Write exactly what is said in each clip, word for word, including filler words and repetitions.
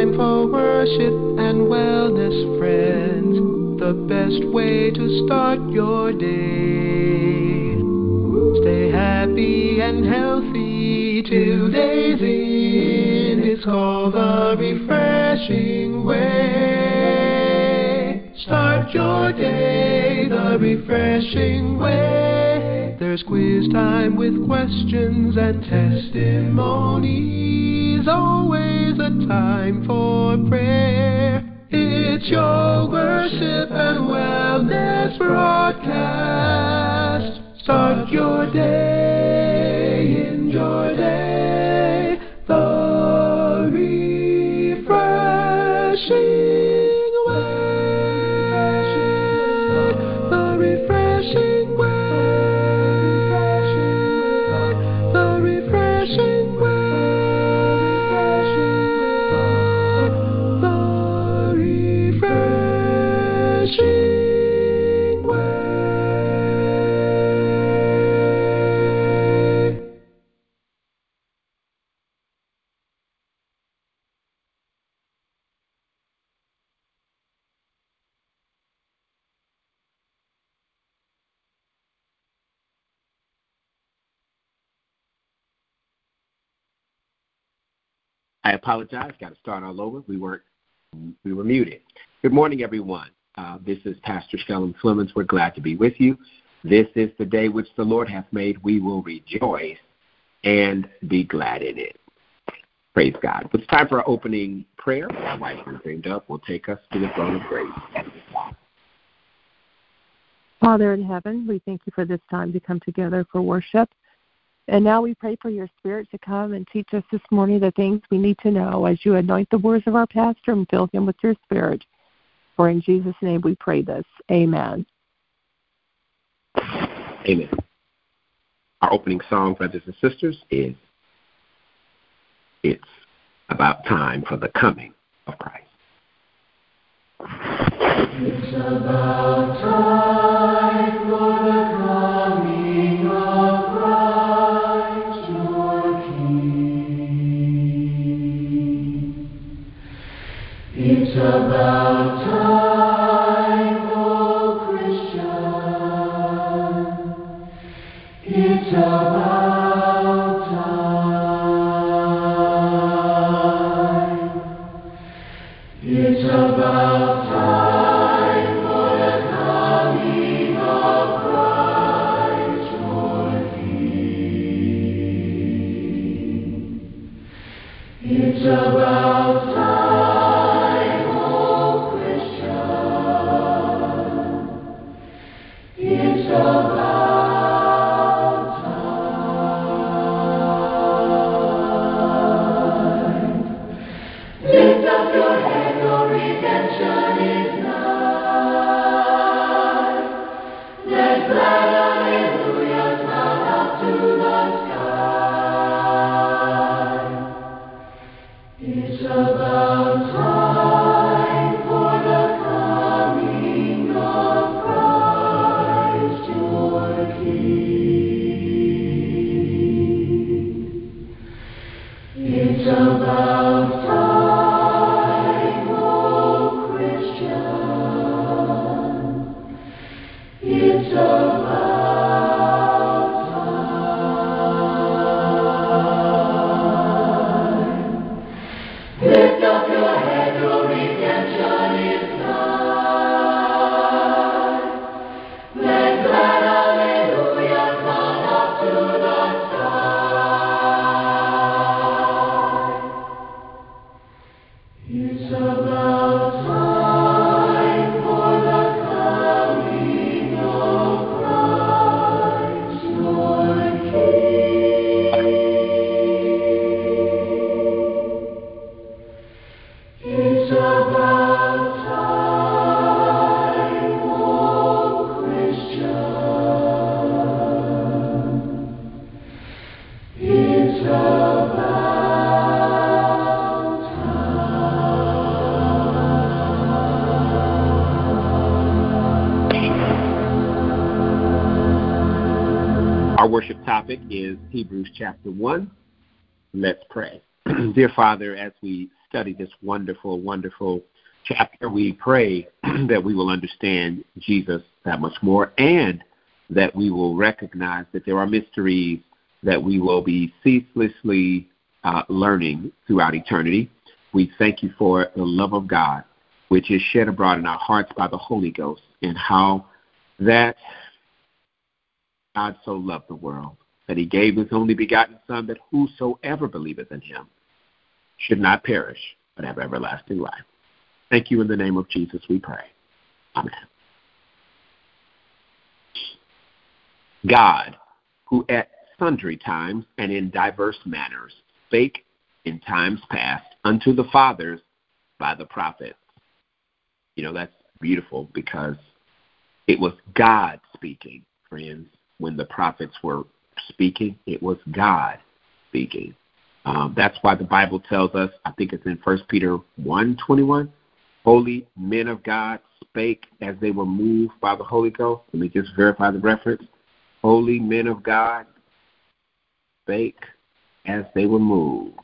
time for worship and wellness, friends. The best way to start your day. Stay happy and healthy till day's end. It's called the refreshing way. Start your day the refreshing way. There's quiz time with questions and testimonies. Always a time for prayer. It's your worship and wellness broadcast. Start your day, enjoy day, the refreshing way, the refreshing way, the refreshing way, the refreshing way. I apologize. Got to start all over. We weren't. We were muted. Good morning, everyone. Uh, this is Pastor Shalom Flemons. We're glad to be with you. This is the day which the Lord hath made. We will rejoice and be glad in it. Praise God. It's time for our opening prayer. My wife, Framed Up, will take us to the throne of grace. Father in heaven, we thank you for this time to come together for worship. And now we pray for your Spirit to come and teach us this morning the things we need to know as you anoint the words of our pastor and fill him with your Spirit. For in Jesus' name we pray this. Amen. Amen. Our opening song, brothers and sisters, is It's About Time for the Coming of Christ. It's about time for the coming of Christ, your King. It's about time, oh Christian. It's about time. It's about time for the coming of Christ, your King. It's about time, oh Christian. It's about time. Lift up your head, your redemption is nigh. Let glad hallelujahs mount up to the sky. It's about time for the coming of Christ, your King. It's about time, oh Christian. It's about time. Lift up your head, your redemption is nigh. Let glad hallelujahs mount up to the sky. It's about time for the coming of Christ, your King. It's about time, oh Christian. It's about time. Our worship topic is Hebrews chapter one. Let's pray. Dear Father, as we study this wonderful, wonderful chapter, we pray that we will understand Jesus that much more, and that we will recognize that there are mysteries that we will be ceaselessly uh, learning throughout eternity. We thank you for the love of God, which is shed abroad in our hearts by the Holy Ghost, and how that God so loved the world that he gave his only begotten Son, that whosoever believeth in him should not perish, but have everlasting life. Thank you in the name of Jesus we pray. Amen. God, who at sundry times and in diverse manners spake in times past unto the fathers by the prophets. You know, that's beautiful because it was God speaking, friends. When the prophets were speaking, it was God speaking. Um, that's why the Bible tells us, I think it's in First Peter one twenty-one, holy men of God spake as they were moved by the Holy Ghost. Let me just verify the reference. Holy men of God spake as they were moved.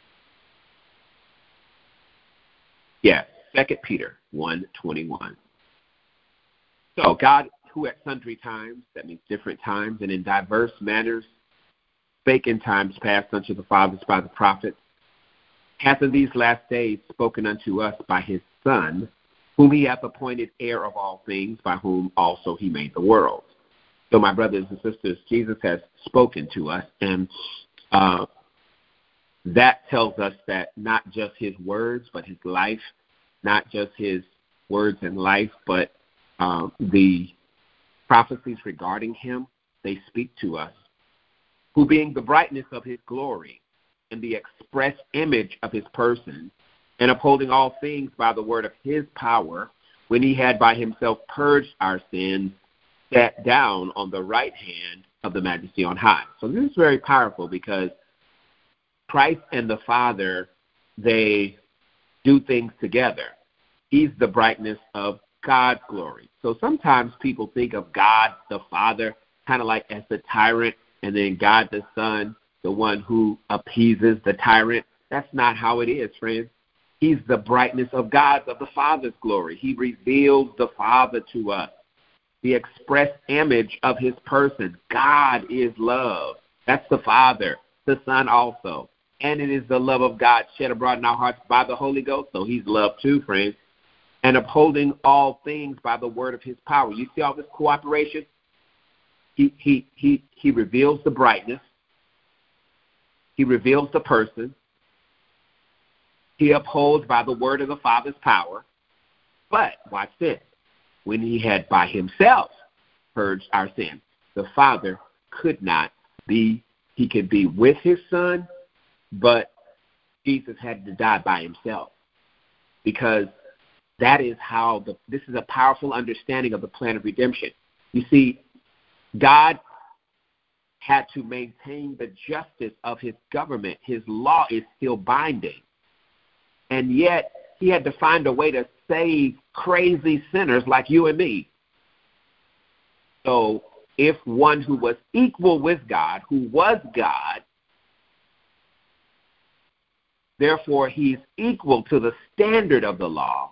Yes, Second Peter one twenty-one. So God, who at sundry times, that means different times, and in diverse manners, spake in times past unto the fathers by the prophets, hath in these last days spoken unto us by his Son, whom he hath appointed heir of all things, by whom also he made the world. So, my brothers and sisters, Jesus has spoken to us, and uh, that tells us that not just his words, but his life, not just his words and life, but uh, the prophecies regarding him, they speak to us, who being the brightness of his glory and the express image of his person, and upholding all things by the word of his power, when he had by himself purged our sins, sat down on the right hand of the Majesty on high. So this is very powerful because Christ and the Father, they do things together. He's the brightness of God's glory. So sometimes people think of God the Father kind of like as the tyrant, and then God the Son, the one who appeases the tyrant. That's not how it is, friends. He's the brightness of God's, of the Father's glory. He reveals the Father to us, the express image of his person. God is love. That's the Father, the Son also. And it is the love of God shed abroad in our hearts by the Holy Ghost. So he's love too, friends. And upholding all things by the word of his power. You see all this cooperation? He he he he reveals the brightness. He reveals the person. He upholds by the word of the Father's power. But watch this. When he had by himself purged our sins, the Father could not be, he could be with his Son, but Jesus had to die by himself, because that is how the, this is a powerful understanding of the plan of redemption. You see, God had to maintain the justice of his government. His law is still binding. And yet he had to find a way to save crazy sinners like you and me. So if one who was equal with God, who was God, therefore he's equal to the standard of the law,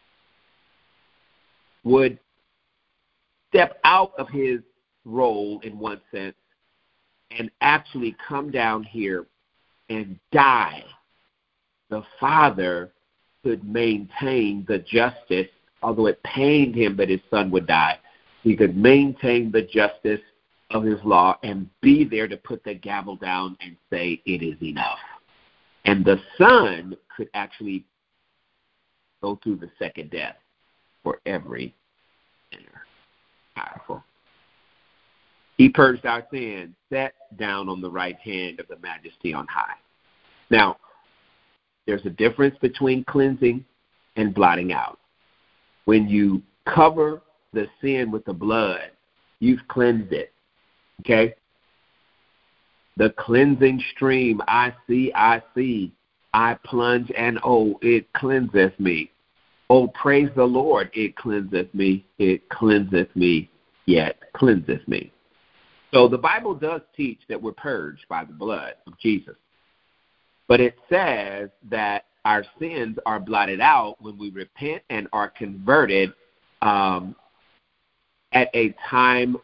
would step out of his role in one sense and actually come down here and die, the Father could maintain the justice, although it pained him that his Son would die. He could maintain the justice of his law and be there to put the gavel down and say, it is enough. And the Son could actually go through the second death for every sinner. Powerful. He purged our sins, sat down on the right hand of the Majesty on high. Now, there's a difference between cleansing and blotting out. When you cover the sin with the blood, you've cleansed it. Okay? The cleansing stream, I see, I see, I plunge, and oh, it cleanseth me. Oh, praise the Lord, it cleanseth me, it cleanseth me, yet cleanseth me. So the Bible does teach that we're purged by the blood of Jesus. But it says that our sins are blotted out when we repent and are converted um, at a time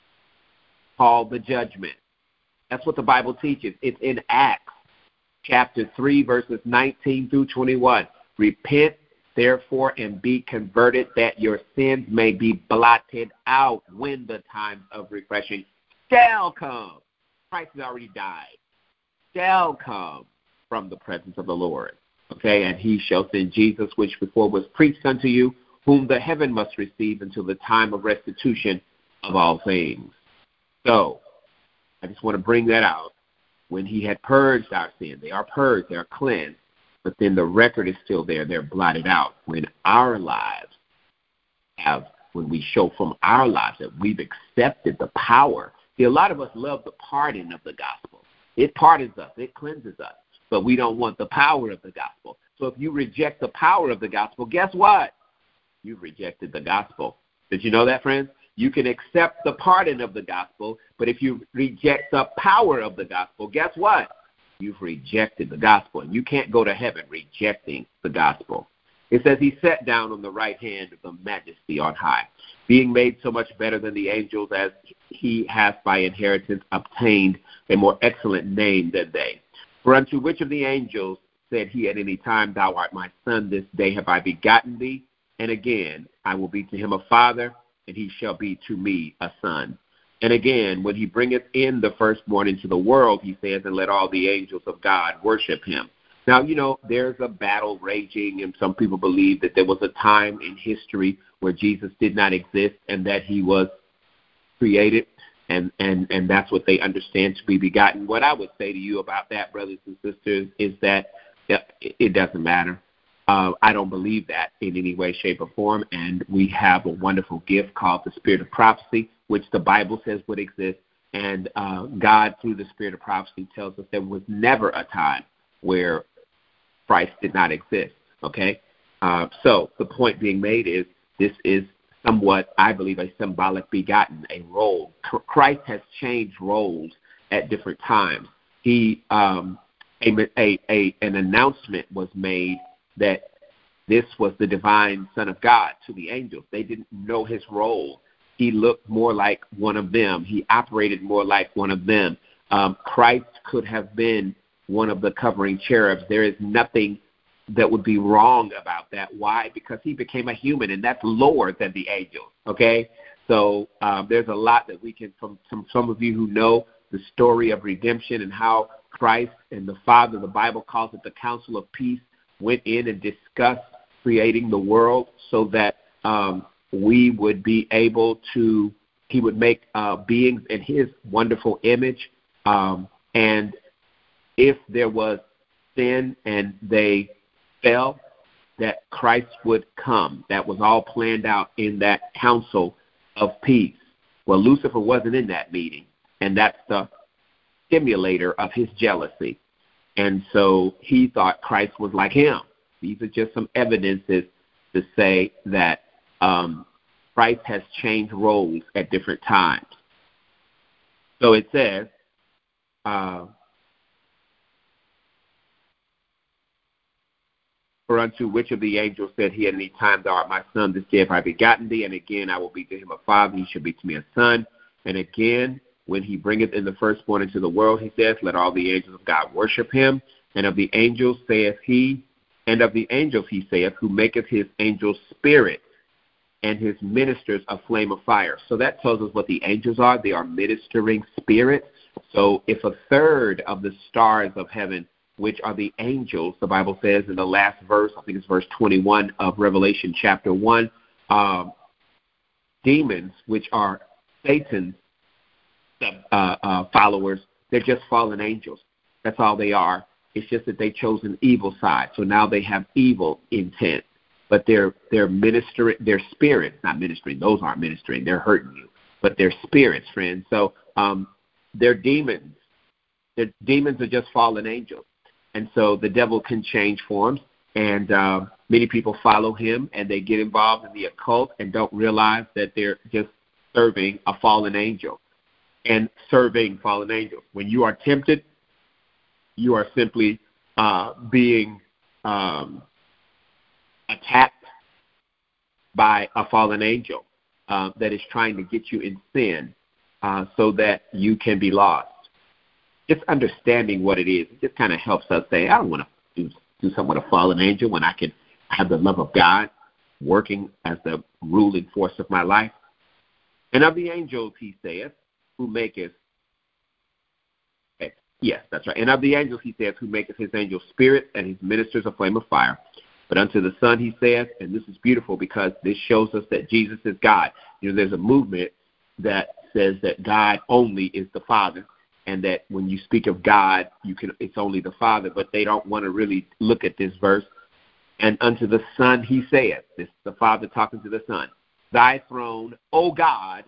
called the judgment. That's what the Bible teaches. It's in Acts chapter three, verses nineteen through twenty-one. Repent, therefore, and be converted, that your sins may be blotted out when the times of refreshing shall come. Christ has already died. Shall come from the presence of the Lord. Okay, and he shall send Jesus, which before was preached unto you, whom the heaven must receive until the time of restitution of all things. So, I just want to bring that out. When he had purged our sin, they are purged, they are cleansed, but then the record is still there, they're blotted out. When our lives have, when we show from our lives that we've accepted the power. See, a lot of us love the pardon of the gospel. It pardons us, it cleanses us, but we don't want the power of the gospel. So if you reject the power of the gospel, guess what? You've rejected the gospel. Did you know that, friends? You can accept the pardon of the gospel, but if you reject the power of the gospel, guess what? You've rejected the gospel, and you can't go to heaven rejecting the gospel. It says he sat down on the right hand of the majesty on high, being made so much better than the angels, as he hath by inheritance obtained a more excellent name than they. For unto which of the angels said he at any time, Thou art my son, this day have I begotten thee? And again, I will be to him a father, and he shall be to me a son. And again, when he bringeth in the firstborn into the world, he says, and let all the angels of God worship him. Now, you know, there's a battle raging, and some people believe that there was a time in history where Jesus did not exist and that he was created, and, and, and that's what they understand to be begotten. What I would say to you about that, brothers and sisters, is that it doesn't matter. Uh, I don't believe that in any way, shape, or form, and we have a wonderful gift called the Spirit of Prophecy, which the Bible says would exist, and uh, God, through the Spirit of Prophecy, tells us there was never a time where Christ did not exist, okay? Uh, so the point being made is this is somewhat, I believe, a symbolic begotten, a role. Christ has changed roles at different times. He, um, a, a, a, an announcement was made that this was the divine Son of God to the angels. They didn't know his role. He looked more like one of them. He operated more like one of them. Um, Christ could have been one of the covering cherubs. There is nothing that would be wrong about that. Why? Because he became a human, and that's lower than the angels, okay? So um, there's a lot that we can, from, from some of you who know the story of redemption and how Christ and the Father, the Bible calls it the Council of Peace, went in and discussed creating the world so that um, we would be able to, he would make uh, beings in his wonderful image. Um, and if there was sin and they fell, that Christ would come. That was all planned out in that council of peace. Well, Lucifer wasn't in that meeting, and that's the stimulator of his jealousy. And so he thought Christ was like him. These are just some evidences to say that um, Christ has changed roles at different times. So it says, uh, for unto which of the angels said he at any time, Thou art my son, this day have I begotten thee, and again I will be to him a father, he shall be to me a son. And again, when he bringeth in the firstborn into the world, he says, let all the angels of God worship him. And of the angels saith he, and of the angels he saith, who maketh his angels spirits and his ministers a flame of fire. So that tells us what the angels are. They are ministering spirits. So if a third of the stars of heaven, which are the angels, the Bible says in the last verse, I think it's verse twenty-one of Revelation chapter one, um, demons, which are Satan's Uh, uh, followers, they're just fallen angels. That's all they are. It's just that they chose an evil side. So now they have evil intent. But they're they're ministering, they're spirits, not ministering. Those aren't ministering. They're hurting you. But they're spirits, friends. So um, they're demons. They're, demons are just fallen angels. And so the devil can change forms. And uh, many people follow him, and they get involved in the occult and don't realize that they're just serving a fallen angel. And serving fallen angels. When you are tempted, you are simply uh, being um, attacked by a fallen angel uh, that is trying to get you in sin uh, so that you can be lost. Just understanding what it is, it just kind of helps us say, I don't want to do, do something with a fallen angel when I can have the love of God working as the ruling force of my life. And of the angels, he saith, who maketh, okay, yes, that's right. And of the angels, he saith, who maketh his angels spirits and his ministers a flame of fire. But unto the Son, he saith, and this is beautiful because this shows us that Jesus is God. You know, there's a movement that says that God only is the Father, and that when you speak of God, you can it's only the Father, but they don't want to really look at this verse. And unto the Son, he saith, this is the Father talking to the Son, thy throne, O God,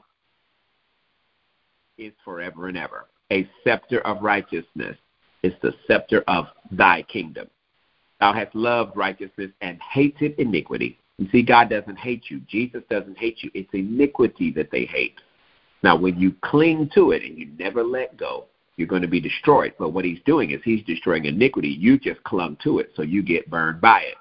is forever and ever. A scepter of righteousness is the scepter of thy kingdom. Thou hast loved righteousness and hated iniquity. You see, God doesn't hate you. Jesus doesn't hate you. It's iniquity that they hate. Now, when you cling to it and you never let go, you're going to be destroyed. But what he's doing is he's destroying iniquity. You just clung to it, so you get burned by it.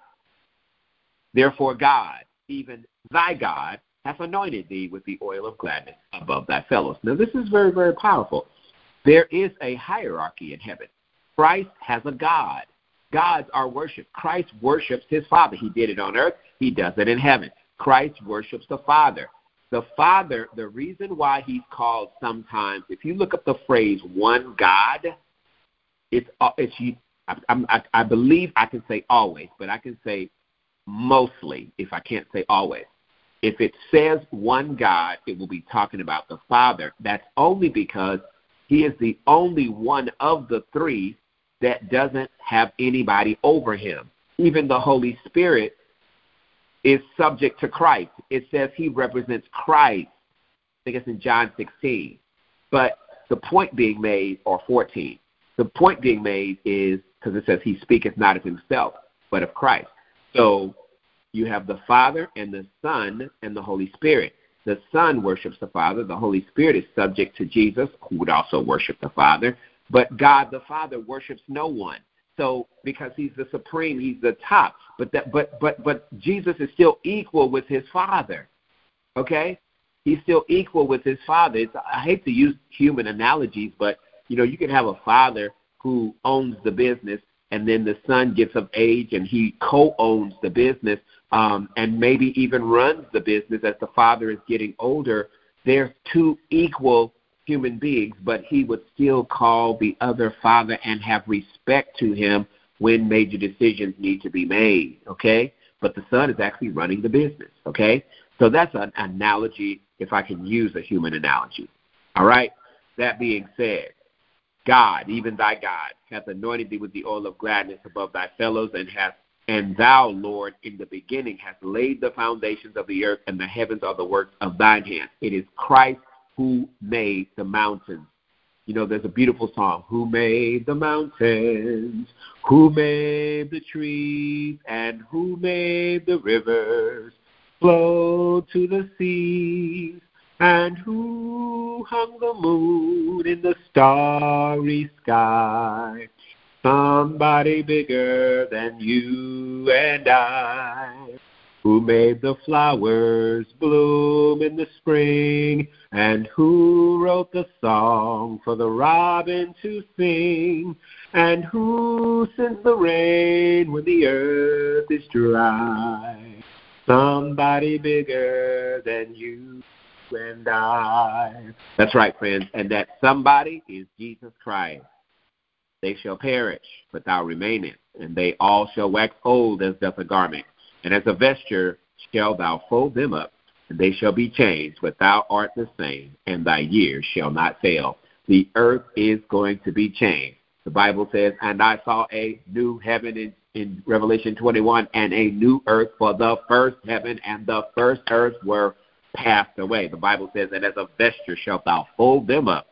Therefore, God, even thy God, hath anointed thee with the oil of gladness above thy fellows. Now, this is very, very powerful. There is a hierarchy in heaven. Christ has a God. Gods are worshiped. Christ worships his Father. He did it on earth. He does it in heaven. Christ worships the Father. The Father, the reason why he's called sometimes, if you look up the phrase one God, it's, it's I, I, I believe I can say always, but I can say mostly if I can't say always. If it says one God, it will be talking about the Father. That's only because he is the only one of the three that doesn't have anybody over him. Even the Holy Spirit is subject to Christ. It says he represents Christ. I think it's in John sixteen. But the point being made, or fourteen, the point being made is, because it says he speaketh not of himself, but of Christ. So you have the Father and the Son and the Holy Spirit. The Son worships the Father. The Holy Spirit is subject to Jesus, who would also worship the Father. But God the Father worships no one. So because he's the supreme, he's the top. But that, but but but Jesus is still equal with his Father. Okay? He's still equal with his Father. It's, I hate to use human analogies, but you know, you can have a father who owns the business, and then the son gets of age and he co-owns the business, um, and maybe even runs the business as the father is getting older. They're two equal human beings, but he would still call the other father and have respect to him when major decisions need to be made, okay? But the son is actually running the business, okay? So that's an analogy, if I can use a human analogy, all right? That being said, God, even thy God, hath anointed thee with the oil of gladness above thy fellows, and hath and thou, Lord, in the beginning hast laid the foundations of the earth, and the heavens are the works of thine hands. It is Christ who made the mountains. You know, there's a beautiful song, who made the mountains, who made the trees, and who made the rivers flow to the seas, and who hung the moon in the starry sky. Somebody bigger than you and I, who made the flowers bloom in the spring, and who wrote the song for the robin to sing, and who sends the rain when the earth is dry. Somebody bigger than you and I. That's right, friends, and that somebody is Jesus Christ. They shall perish, but thou remainest, and they all shall wax old as doth a garment. And as a vesture shalt thou fold them up, and they shall be changed, but thou art the same, and thy years shall not fail. The earth is going to be changed. The Bible says, and I saw a new heaven in, in Revelation twenty-one, and a new earth, for the first heaven and the first earth were passed away. The Bible says, and as a vesture shalt thou fold them up,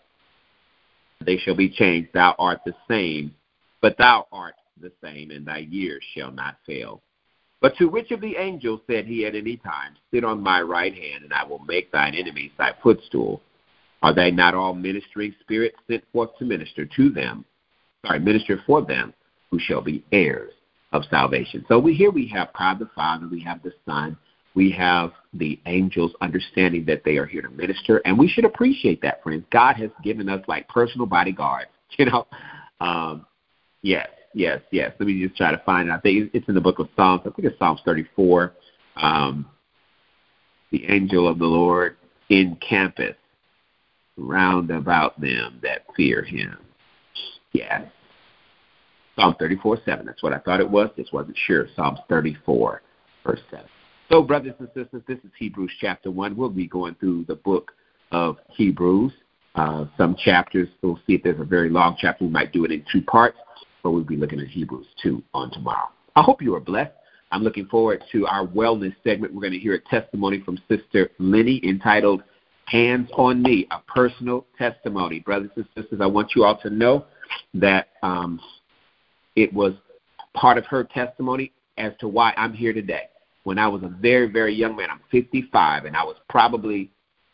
they shall be changed. Thou art the same, but thou art the same, and thy years shall not fail. But to which of the angels said he at any time, sit on my right hand, and I will make thine enemies thy footstool? Are they not all ministering spirits sent forth to minister to them, sorry, minister for them, who shall be heirs of salvation. So we here we have God the Father, we have the Son, we have the angels understanding that they are here to minister, and we should appreciate that, friends. God has given us like personal bodyguards, you know. Um, yes, yes, yes. Let me just try to find it. I think it's in the book of Psalms. I think it's Psalms thirty-four. Um, the angel of the Lord encampeth round about them that fear him. Yes. Psalm thirty-four, seven. That's what I thought it was. Just wasn't sure. Psalms thirty-four, verse seven. So, brothers and sisters, this is Hebrews chapter one. We'll be going through the book of Hebrews. Uh, some chapters, we'll see if there's a very long chapter. We might do it in two parts, but we'll be looking at Hebrews two on tomorrow. I hope you are blessed. I'm looking forward to our wellness segment. We're going to hear a testimony from Sister Lenny entitled Hands on Me, a personal testimony. Brothers and sisters, I want you all to know that um, it was part of her testimony as to why I'm here today. When I was a very, very young man, I'm fifty-five, and I was probably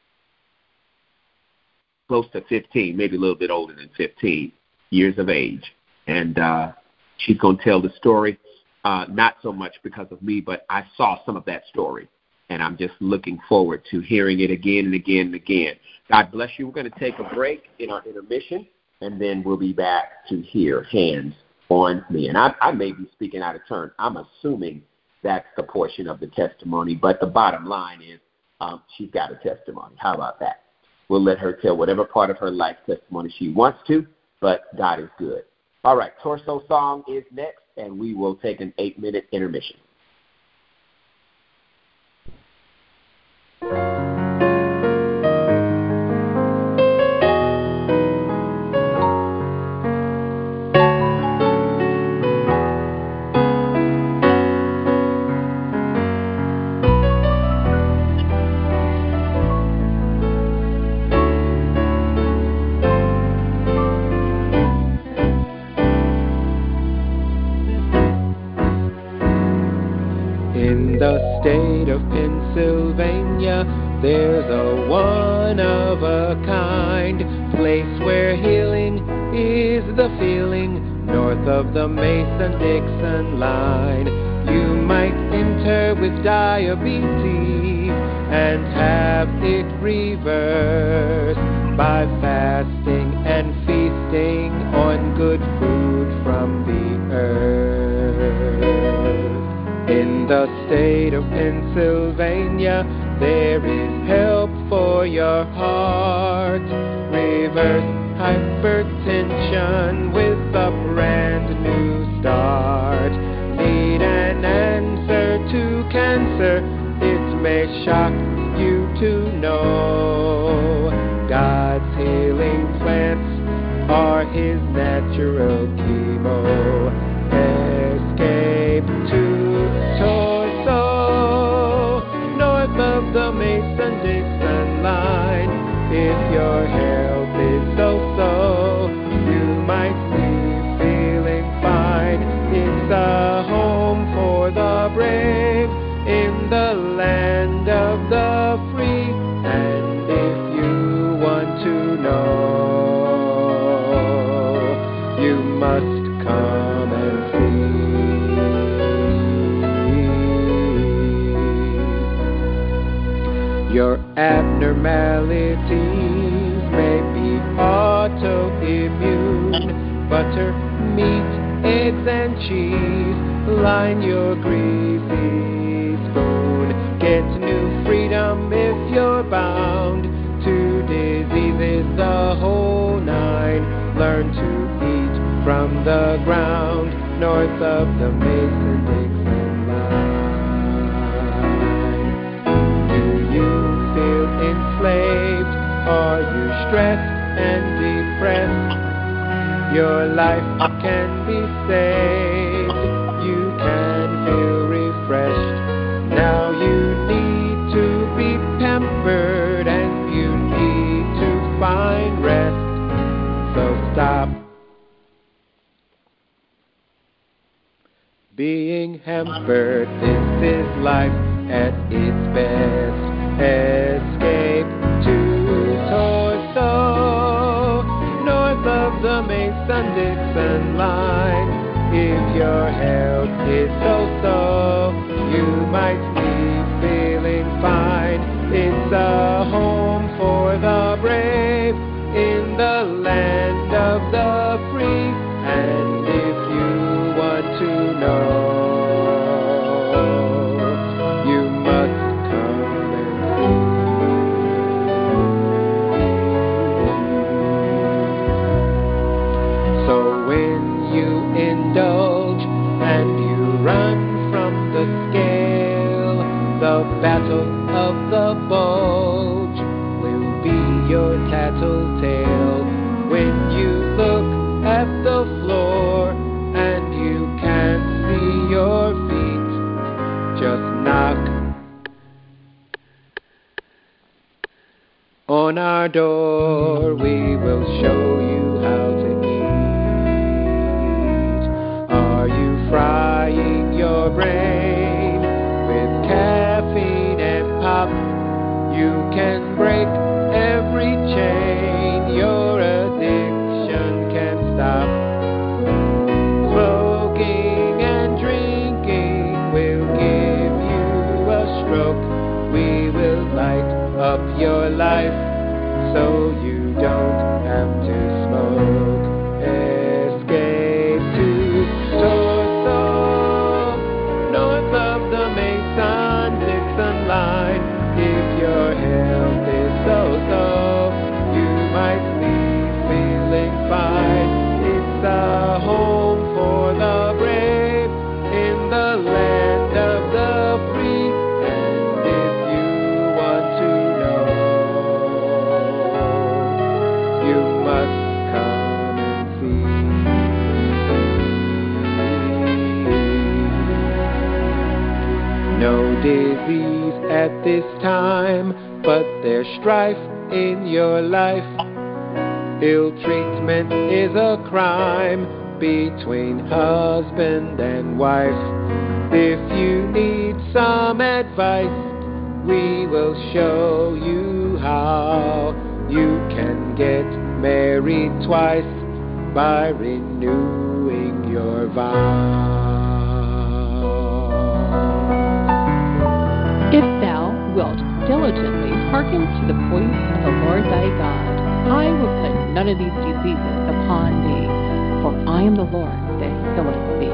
close to fifteen, maybe a little bit older than fifteen years of age. And uh, she's going to tell the story, uh, not so much because of me, but I saw some of that story. And I'm just looking forward to hearing it again and again and again. God bless you. We're going to take a break in our intermission, and then we'll be back to hear Hands on Me. And I, I may be speaking out of turn. I'm assuming that's the portion of the testimony, but the bottom line is um, she's got a testimony. How about that? We'll let her tell whatever part of her life testimony she wants to, but God is good. All right, Torso Song is next, and we will take an eight-minute intermission. State of Pennsylvania, there's a one-of-a-kind place where healing is the feeling, north of the Mason-Dixon line. You might enter with diabetes and have it reversed by fasting and feasting on good food from the earth. In the state of Pennsylvania, there is help for your heart. Reverse hypertension with a brand new start. Need an answer to cancer? It may shock you to know God's healing plants are his natural chemo. Escape to Torso, north of the Mason-Dixon line. If your health is so-so, you might be feeling fine. It's a home for the brave in the land of the free. And if you want to know, you must come and see. Your abnormalities may be autoimmune. Butter, meat, eggs, and cheese line your greasy spoon. Get new freedom if you're bound to diseases, the whole nine. Learn to eat from the ground, north of the Mason-Dixon line. Do you feel enslaved? Are you stressed and depressed? Your life can be saved. You can feel refreshed. Now you need to be pampered and you need to find rest. So stop being hampered. This is life at its best. Escape to Torso, north of the Mason-Dixon line. If your health is so-so, you might leave feeling fine. It's a home for the brave in the land of the free. And if you want to know, you must come and see. So when you indulge and you run from the scale, the battle of the bulge will be your tattletale. When you look at the floor and you can't see your feet, just knock on our door. We will show you how to eat. Are you frying your brain with caffeine and pop? You can break every chain your addiction can stop. Smoking and drinking will give you a stroke. We will light up your life so you don't have to smoke. Escape to Torso, north of the Mason-Dixon line. If your health is so-so, you might leave feeling fine. It's a home for the brave in the land of the free. And if you want to know, you must come and see. No disease at this time, but there's strife in your life. Ill treatment is a crime between husband and wife. If you need some advice, we will show you how. You can get married twice by renewing your vow. If thou wilt diligently hearken to the voice of the Lord thy God, I will put none of these diseases upon thee, for I am the Lord that healeth thee.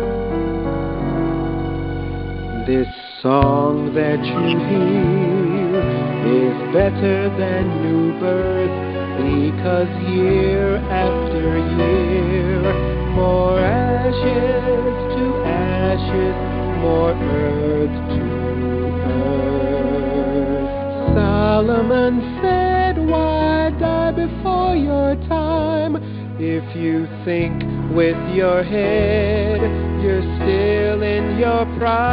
This song that you hear is better than new birth, because year after year, more ashes to ashes, more earth to earth. Solomon said, why die before your time? If you think with your head, you're still in your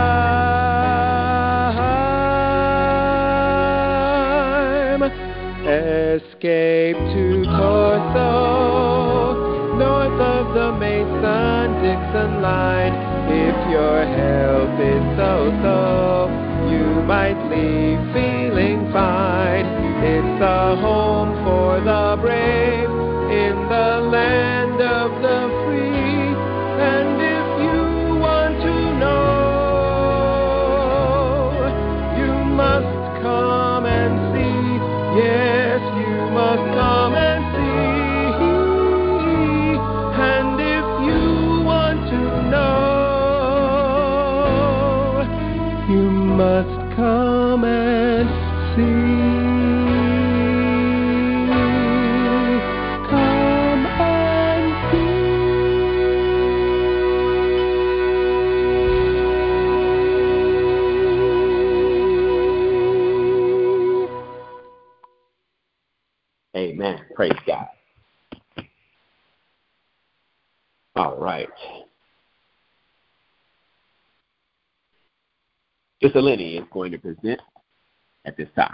prime. Escape to Torso, north of the Mason-Dixon line. If your health is so-so, you might leave feeling fine. It's a home for the brave in the land of the free. And if you want to know, you must come and see. Yes, you must come and see. And if you want to know, you must come and see. Come and see. Amen. Praise God. All right. Sister Lenny is going to present at this time.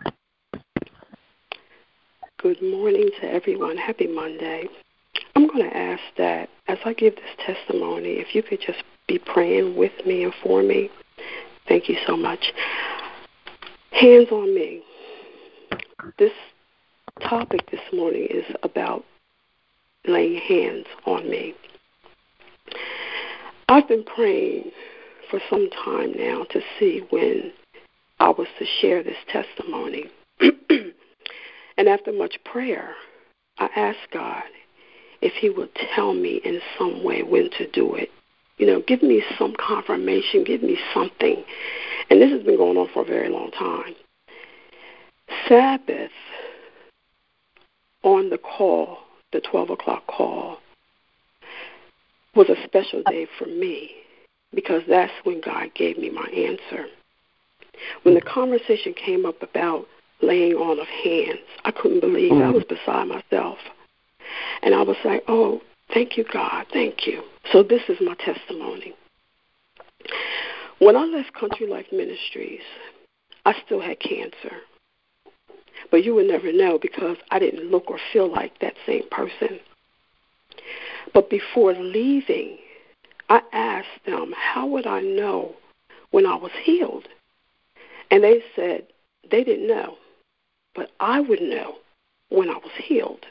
Good morning to everyone. Happy Monday. I'm going to ask that as I give this testimony, if you could just be praying with me and for me. Thank you so much. Hands on me. This topic this morning is about laying hands on me. I've been praying for some time now to see when I was to share this testimony. And after much prayer, I asked God if he would tell me in some way when to do it. You know, give me some confirmation, give me something. And this has been going on for a very long time. Sabbath on the call, the twelve o'clock call, was a special day for me because that's when God gave me my answer. When the conversation came up about laying on of hands, I couldn't believe it. I was beside myself. And I was like, oh, thank you, God, thank you. So this is my testimony. When I left Country Life Ministries, I still had cancer. But you would never know because I didn't look or feel like that same person. But before leaving, I asked them, how would I know when I was healed? And they said they didn't know, but I would know when I was healed.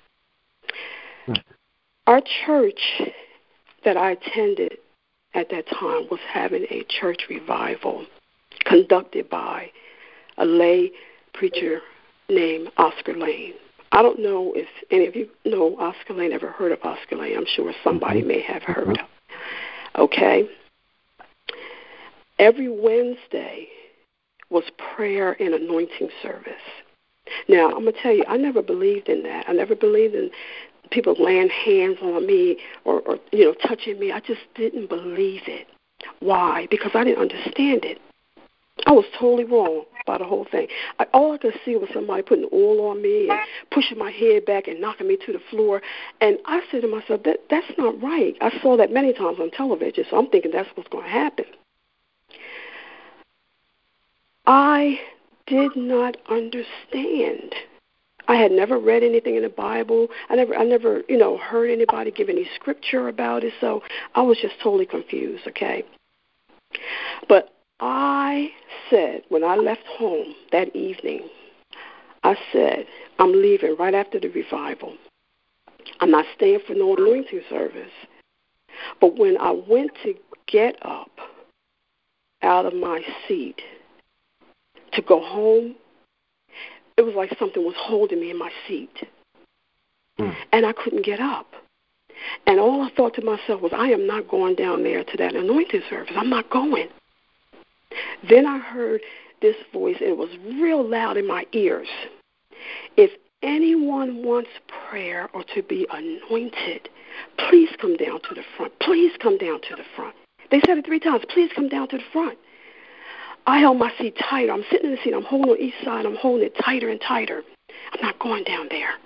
Our church that I attended at that time was having a church revival conducted by a lay preacher named Oscar Lane. I don't know if any of you know Oscar Lane, ever heard of Oscar Lane. I'm sure somebody may have heard of. Okay? Every Wednesday was prayer and anointing service. Now, I'm going to tell you, I never believed in that. I never believed in people laying hands on me or, or, you know, touching me. I just didn't believe it. Why? Because I didn't understand it. I was totally wrong about the whole thing. I, all I could see was somebody putting oil on me and pushing my head back and knocking me to the floor. And I said to myself, that that's not right. I saw that many times on television, so I'm thinking that's what's going to happen. I did not understand. I had never read anything in the Bible. I never, I never, you know, heard anybody give any scripture about it. So I was just totally confused. Okay, but I said when I left home that evening, I said I'm leaving right after the revival. I'm not staying for no anointing service. But when I went to get up out of my seat to go home, it was like something was holding me in my seat. Mm. And I couldn't get up. And all I thought to myself was, I am not going down there to that anointing service. I'm not going. Then I heard this voice, and it was real loud in my ears. If anyone wants prayer or to be anointed, please come down to the front. Please come down to the front. They said it three times. Please come down to the front. I held my seat tighter. I'm sitting in the seat. I'm holding on each side. I'm holding it tighter and tighter. I'm not going down there.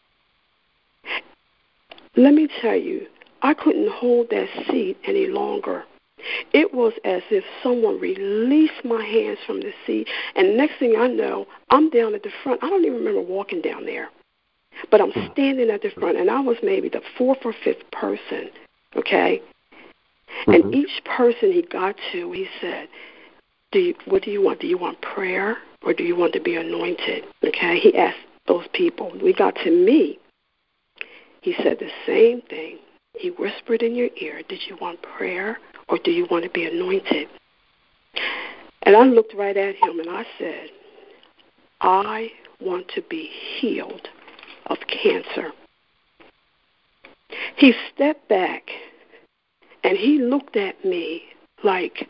Let me tell you, I couldn't hold that seat any longer. It was as if someone released my hands from the seat, and next thing I know, I'm down at the front. I don't even remember walking down there, but I'm standing at the front, and I was maybe the fourth or fifth person, okay? Mm-hmm. And each person he got to, he said, Do you, what do you want? Do you want prayer or do you want to be anointed? Okay, he asked those people. We got to me. He said the same thing. He whispered in your ear, did you want prayer or do you want to be anointed? And I looked right at him and I said, I want to be healed of cancer. He stepped back and he looked at me like,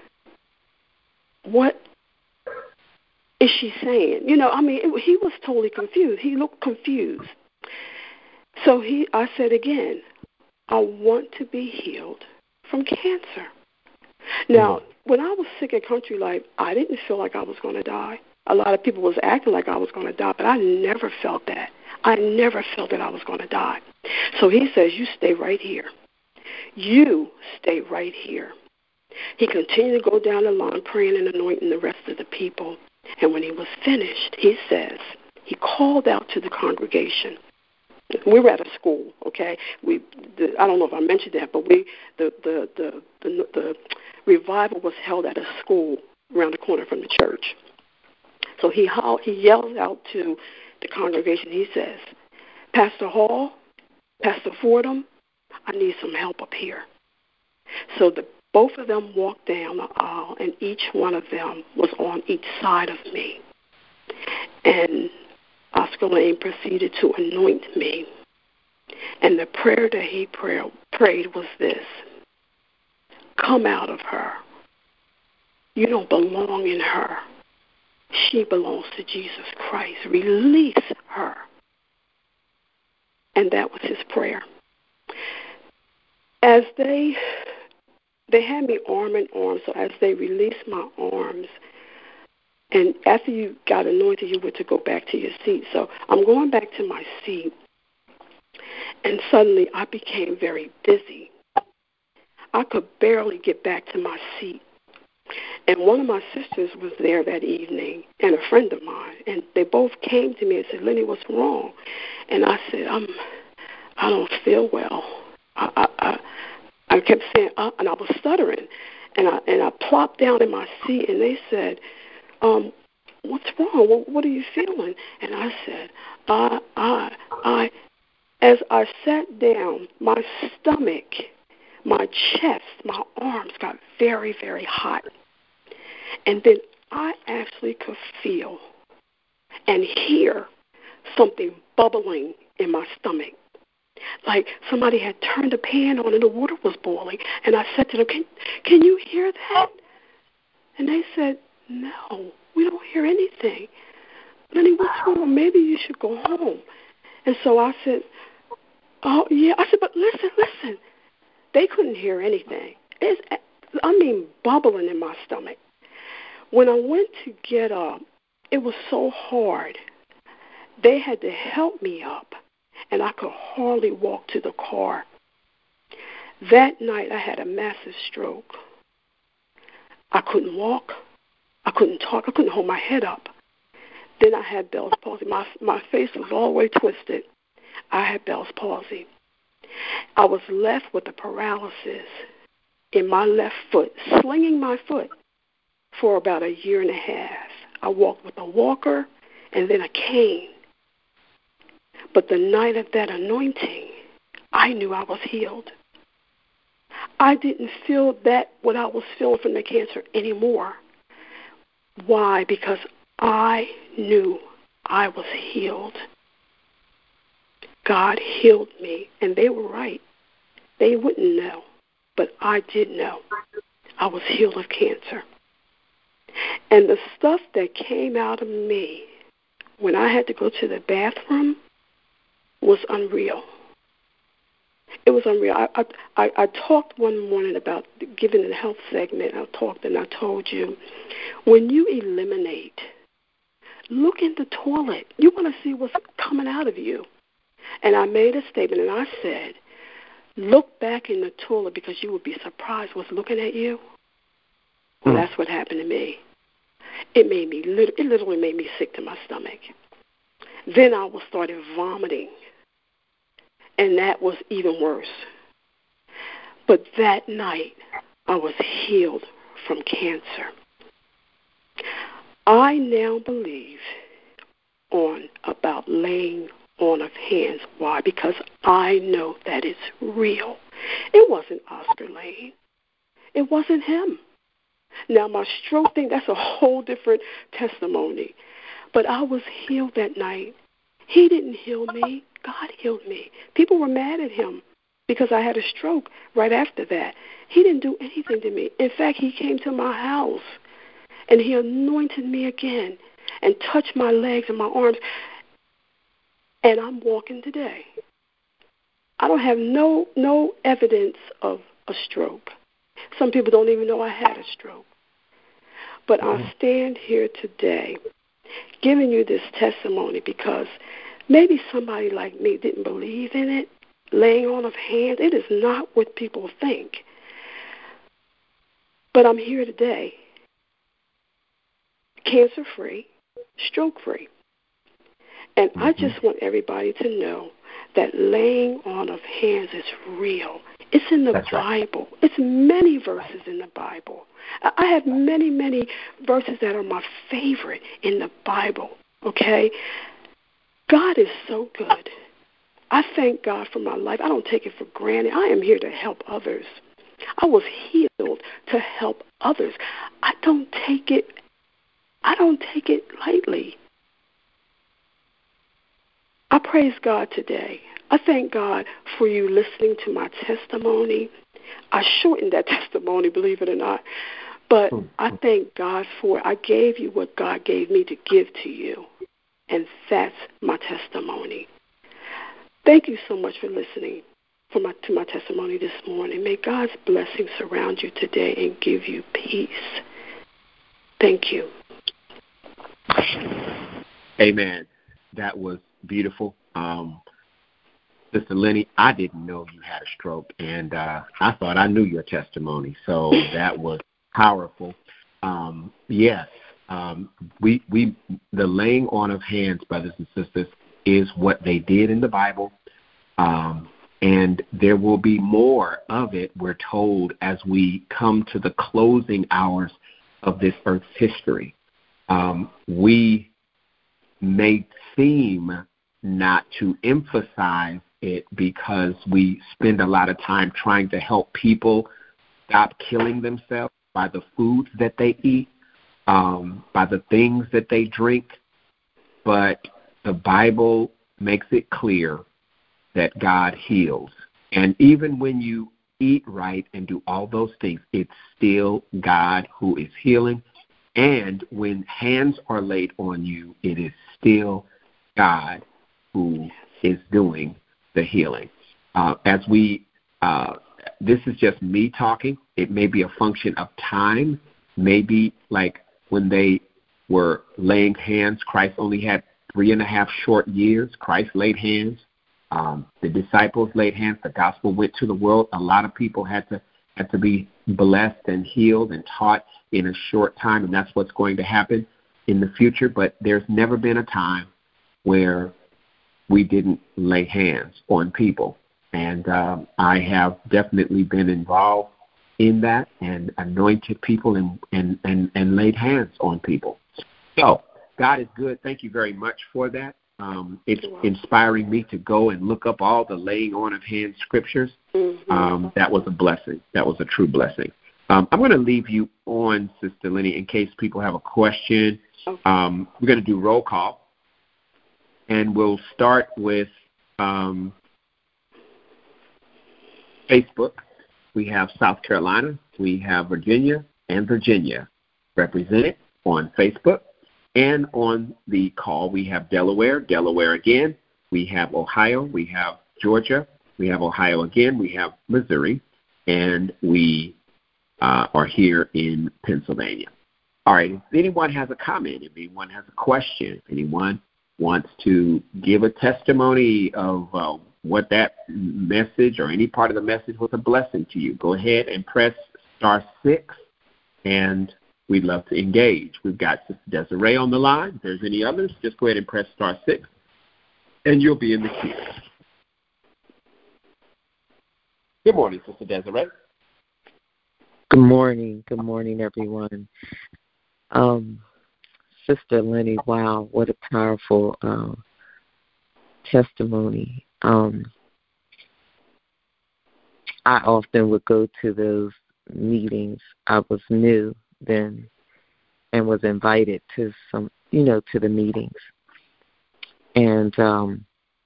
what is she saying? You know, I mean, it, he was totally confused. He looked confused. So he, I said again, I want to be healed from cancer. Now, when I was sick at Country Life, I didn't feel like I was going to die. A lot of people was acting like I was going to die, but I never felt that. I never felt that I was going to die. So he says, you stay right here. You stay right here. He continued to go down the line, praying and anointing the rest of the people. And when he was finished, he says, he called out to the congregation. We were at a school, okay? We, the, I don't know if I mentioned that, but we, the, the, the, the, the revival was held at a school around the corner from the church. So he, he yelled out to the congregation. He says, Pastor Hall, Pastor Fordham, I need some help up here. So the Both of them walked down the aisle, and each one of them was on each side of me. And Oscar Lane proceeded to anoint me. And the prayer that he pray, prayed was this: come out of her. You don't belong in her. She belongs to Jesus Christ. Release her. And that was his prayer. As they they had me arm in arm, so as they released my arms, and after you got anointed, you were to go back to your seat. So I'm going back to my seat, and suddenly I became very dizzy. I could barely get back to my seat. And one of my sisters was there that evening, and a friend of mine, and they both came to me and said, Lenny, what's wrong? And I said, I'm, I don't feel well. I, I, I, I kept saying, uh, and I was stuttering, and I and I plopped down in my seat, and they said, um, what's wrong? What, what are you feeling? And I said, I, I, I. As I sat down, my stomach, my chest, my arms got very, very hot. And then I actually could feel and hear something bubbling in my stomach, like somebody had turned a pan on and the water was boiling. And I said to them, can, can you hear that? And they said, no, we don't hear anything. Lenny, what's wrong? Maybe you should go home. And so I said, oh, yeah. I said, but listen, listen. They couldn't hear anything. It's, I mean, bubbling in my stomach. When I went to get up, it was so hard. They had to help me up, and I could hardly walk to the car. That night, I had a massive stroke. I couldn't walk. I couldn't talk. I couldn't hold my head up. Then I had Bell's palsy. My, my face was all the way twisted. I had Bell's palsy. I was left with a paralysis in my left foot, slinging my foot for about a year and a half. I walked with a walker and then a cane. But the night of that anointing, I knew I was healed. I didn't feel that what I was feeling from the cancer anymore. Why? Because I knew I was healed. God healed me, and they were right. They wouldn't know, but I did know. I was healed of cancer. And the stuff that came out of me when I had to go to the bathroom was unreal. It was unreal. I, I, I talked one morning about giving a health segment. I talked and I told you, when you eliminate, look in the toilet. You want to see what's coming out of you. And I made a statement, and I said, look back in the toilet because you would be surprised what's looking at you. Well, that's what happened to me. It made me, it literally made me sick to my stomach. Then I was started vomiting, and that was even worse. But that night, I was healed from cancer. I now believe on about laying on of hands. Why? Because I know that it's real. It wasn't Oscar Lane. It wasn't him. Now, my stroke thing, that's a whole different testimony. But I was healed that night. He didn't heal me. God healed me. People were mad at him because I had a stroke right after that. He didn't do anything to me. In fact, he came to my house, and he anointed me again and touched my legs and my arms. And I'm walking today. I don't have no no evidence of a stroke. Some people don't even know I had a stroke. But mm-hmm. I stand here today giving you this testimony because maybe somebody like me didn't believe in it, laying on of hands. It is not what people think. But I'm here today, cancer-free, stroke-free. And I just want everybody to know that laying on of hands is real. It's in the That's Bible. Right. It's many verses in the Bible. I have many, many verses that are my favorite in the Bible, okay? God is so good. I thank God for my life. I don't take it for granted. I am here to help others. I was healed to help others. I don't take it, I don't take it lightly. I praise God today. I thank God for you listening to my testimony. I shortened that testimony, believe it or not. But I thank God for it. I gave you what God gave me to give to you. And that's my testimony. Thank you so much for listening for my, to my testimony this morning. May God's blessings surround you today and give you peace. Thank you. Amen. That was beautiful. Um, Sister Lenny, I didn't know you had a stroke, and uh, I thought I knew your testimony, so that was powerful. Um, yes, um, we we the laying on of hands, brothers and sisters, is what they did in the Bible, um, and there will be more of it, we're told, as we come to the closing hours of this earth's history. Um, we may seem not to emphasize it because we spend a lot of time trying to help people stop killing themselves by the foods that they eat, um, by the things that they drink. But the Bible makes it clear that God heals. And even when you eat right and do all those things, it's still God who is healing. And when hands are laid on you, it is still God who is doing the healing. Uh, as we, uh, this is just me talking. It may be a function of time. Maybe like when they were laying hands, Christ only had three and a half short years. Christ laid hands. Um, the disciples laid hands. The gospel went to the world. A lot of people had to had to be blessed and healed and taught in a short time, and that's what's going to happen in the future. But there's never been a time where we didn't lay hands on people. And um, I have definitely been involved in that and anointed people and, and, and, and laid hands on people. So God is good. Thank you very much for that. Um, it's inspiring me to go and look up all the laying on of hands scriptures. Mm-hmm. Um, that was a blessing. That was a true blessing. Um, I'm going to leave you on, Sister Lenny, in case people have a question. Um, we're going to do roll call. And we'll start with um, Facebook. We have South Carolina, we have Virginia, and Virginia represented on Facebook. And on the call, we have Delaware, Delaware again. We have Ohio, we have Georgia, we have Ohio again, we have Missouri, and we uh, are here in Pennsylvania. All right, if anyone has a comment, if anyone has a question, if anyone wants to give a testimony of uh, what that message or any part of the message was a blessing to you, go ahead and press star six, and we'd love to engage. We've got Sister Desiree on the line. If there's any others, just go ahead and press star six, and you'll be in the queue. Good morning, Sister Desiree. Good morning. Good morning, everyone. Um, Sister Lenny, wow, what a powerful uh, testimony. Um, I often would go to those meetings. I was new then and was invited to some, you know, to the meetings. And um,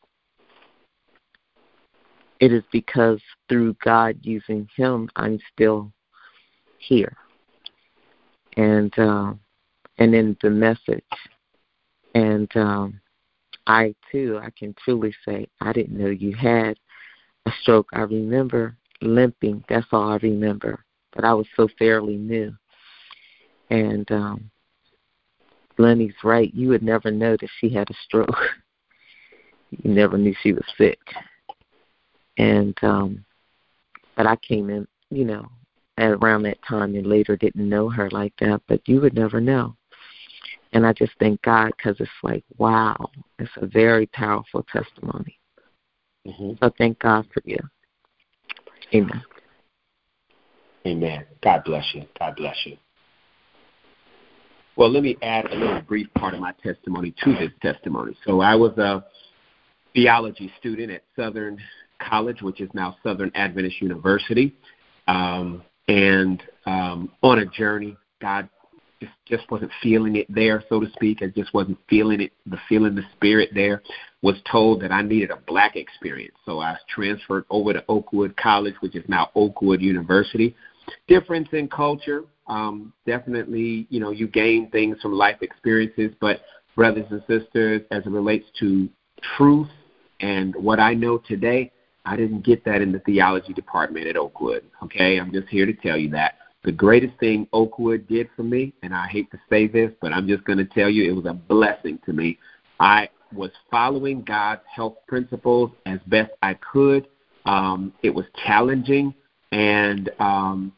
it is because through God using him, I'm still here. And uh, and in the message. And um, I, too, I can truly say I didn't know you had a stroke. I remember limping. That's all I remember. But I was so fairly new. And um, Lenny's right. You would never know that she had a stroke. You never knew she was sick. And um, but I came in, you know, at around that time and later didn't know her like that. But you would never know. And I just thank God because it's like, wow, it's a very powerful testimony. Mm-hmm. So thank God for you. Amen. Amen. God bless you. God bless you. Well, let me add a little brief part of my testimony to this testimony. So I was a theology student at Southern College, which is now Southern Adventist University. um, and um, on a journey. God just, just wasn't feeling it there, so to speak. I just wasn't feeling it, the feeling, the spirit there. Was told that I needed a black experience. So I was transferred over to Oakwood College, which is now Oakwood University. Difference in culture, um, definitely, you know, you gain things from life experiences, but brothers and sisters, as it relates to truth and what I know today, I didn't get that in the theology department at Oakwood, okay? I'm just here to tell you that. The greatest thing Oakwood did for me, and I hate to say this, but I'm just going to tell you, it was a blessing to me. I was following God's health principles as best I could. Um, it was challenging, and um,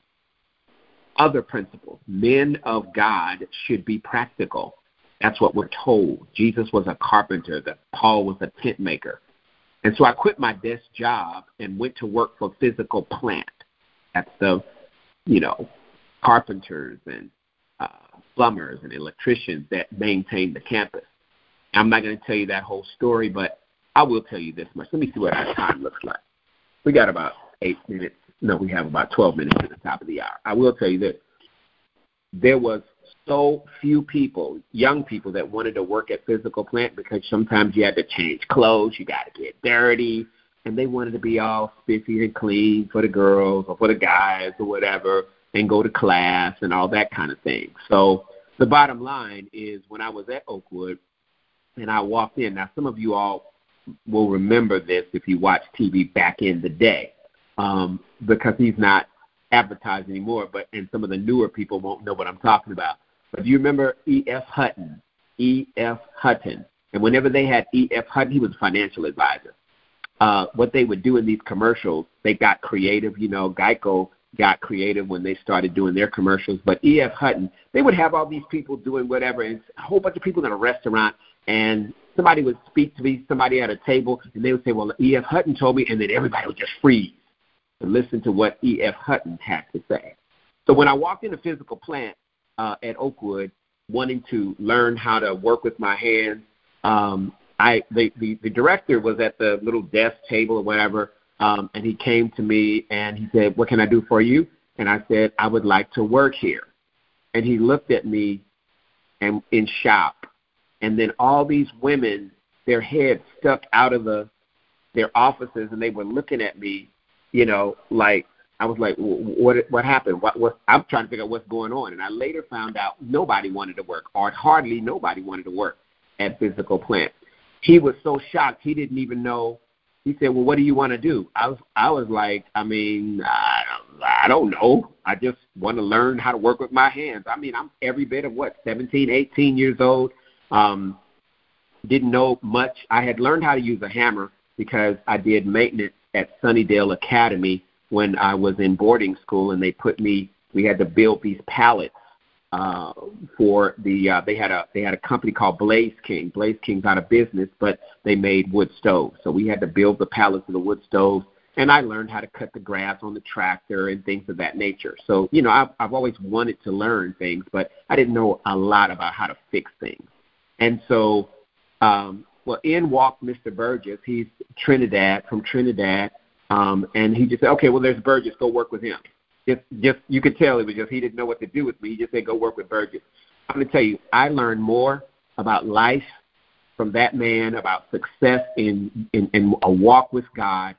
other principles. Men of God should be practical. That's what we're told. Jesus was a carpenter. That Paul was a tent maker. And so I quit my desk job and went to work for Physical Plant. That's the, you know, carpenters and uh, plumbers and electricians that maintain the campus. I'm not going to tell you that whole story, but I will tell you this much. Let me see what our time looks like. We got about eight minutes. No, we have about twelve minutes at the top of the hour. I will tell you this. There was so few people, young people, that wanted to work at Physical Plant because sometimes you had to change clothes, you got to get dirty, and they wanted to be all spiffy and clean for the girls or for the guys or whatever and go to class and all that kind of thing. So the bottom line is when I was at Oakwood and I walked in, now some of you all will remember this if you watch T V back in the day, um, because he's not advertised anymore, but and some of the newer people won't know what I'm talking about. But do you remember E F. Hutton? E F. Hutton. And whenever they had E F. Hutton, he was a financial advisor. Uh, what they would do in these commercials, they got creative. You know, Geico got creative when they started doing their commercials. But E F. Hutton, they would have all these people doing whatever, and a whole bunch of people in a restaurant, and somebody would speak to me, somebody at a table, and they would say, well, E F. Hutton told me, and then everybody would just freeze to listen to what E F. Hutton had to say. So when I walked in a Physical Plant uh, at Oakwood, wanting to learn how to work with my hands, um, I the, the, the director was at the little desk table or whatever, um, and he came to me and he said, what can I do for you? And I said, I would like to work here. And he looked at me and in shock. And then all these women, their heads stuck out of the their offices, and they were looking at me, you know, like, I was like, what what happened? What, what I'm trying to figure out what's going on. And I later found out nobody wanted to work, or hardly nobody wanted to work at Physical Plant. He was so shocked, he didn't even know. He said, well, what do you want to do? I was I was like, I mean, I, I don't know. I just want to learn how to work with my hands. I mean, I'm every bit of, what, seventeen, eighteen years old. Um, didn't know much. I had learned how to use a hammer because I did maintenance at Sunnydale Academy when I was in boarding school, and they put me, we had to build these pallets uh, for the, uh, they had a they had a company called Blaze King. Blaze King's out of business, but they made wood stoves. So we had to build the pallets of the wood stoves, and I learned how to cut the grass on the tractor and things of that nature. So, you know, I've, I've always wanted to learn things, but I didn't know a lot about how to fix things. And so, um, well, in walked Mister Burgess. He's Trinidad, from Trinidad, um, and he just said, okay, well, there's Burgess. Go work with him. Just, just you could tell it was just he didn't know what to do with me. He just said, go work with Burgess. I'm going to tell you, I learned more about life from that man, about success in, in, in a walk with God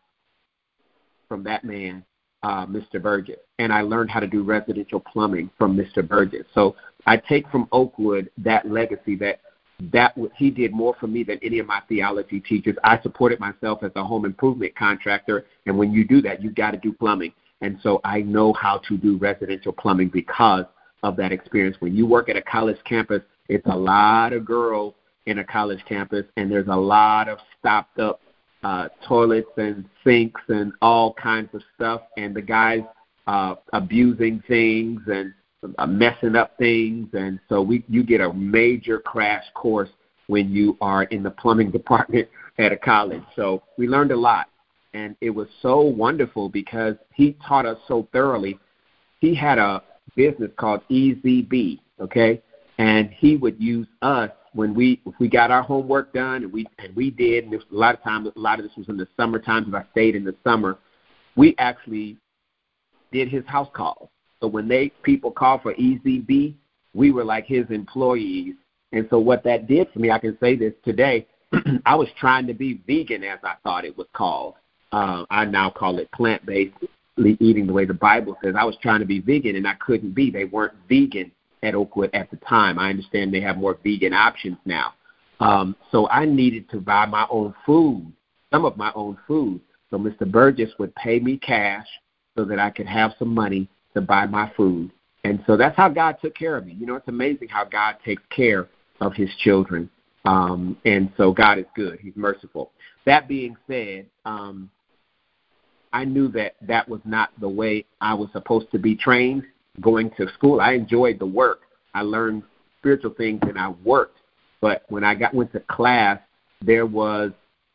from that man, uh, Mister Burgess. And I learned how to do residential plumbing from Mister Burgess. So I take from Oakwood that legacy that that he did more for me than any of my theology teachers. I supported myself as a home improvement contractor, and when you do that, you've got to do plumbing. And so I know how to do residential plumbing because of that experience. When you work at a college campus, it's a lot of girls in a college campus, and there's a lot of stopped up uh, toilets and sinks and all kinds of stuff, and the guys uh, abusing things and uh, messing up things. And so we you get a major crash course when you are in the plumbing department at a college. So we learned a lot, and it was so wonderful because he taught us so thoroughly. He had a business called E Z B, okay, and he would use us when we if we got our homework done, and we and we did, and this, a lot of times, a lot of this was in the summer times, if I stayed in the summer, we actually did his house calls. So when they people called for E Z B, we were like his employees. And so what that did for me, I can say this today, I was trying to be vegan as I thought it was called. Uh, I now call it plant-based eating the way the Bible says. I was trying to be vegan, and I couldn't be. They weren't vegan at Oakwood at the time. I understand they have more vegan options now. Um, so I needed to buy my own food, some of my own food. So Mister Burgess would pay me cash so that I could have some money to buy my food. And so that's how God took care of me. You know, it's amazing how God takes care of his children. Um, and so God is good. He's merciful. That being said, um, I knew that that was not the way I was supposed to be trained going to school. I enjoyed the work. I learned spiritual things and I worked. But when I got went to class, there was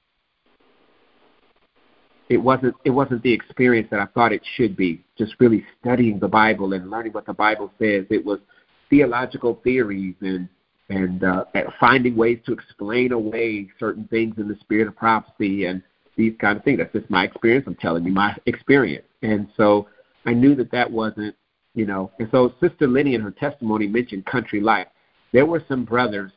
it wasn't it wasn't the experience that I thought it should be. Just really studying the Bible and learning what the Bible says. It was theological theories and and uh, finding ways to explain away certain things in the spirit of prophecy and these kind of things. That's just my experience. I'm telling you my experience. And so I knew that that wasn't, you know. And so Sister Lenny in her testimony mentioned country life. There were some brothers,